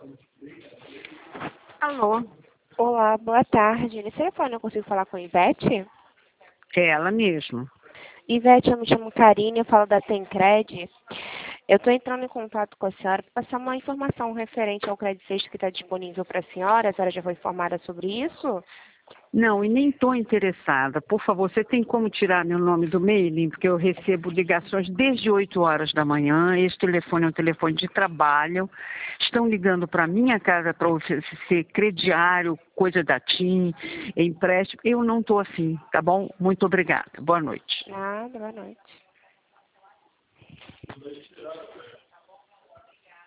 Alô, Olá, boa tarde. Nesse telefone eu consigo falar com a Ivete? é ela mesmo. Ivete, eu me chamo Karine, eu falo da Tencred. Eu estou entrando em contato com a senhora para passar uma informação referente ao crédito sexto que está disponível para a senhora já foi informada sobre isso? Não, e nem estou interessada. Por favor, você tem como tirar meu nome do mailing? Porque eu recebo ligações desde 8 horas da manhã. Esse telefone é um telefone de trabalho. Estão ligando para minha casa para oferecer crediário, coisa da TIM, empréstimo. Eu não estou afim, tá bom? Muito obrigada. Boa noite. Nada, boa noite.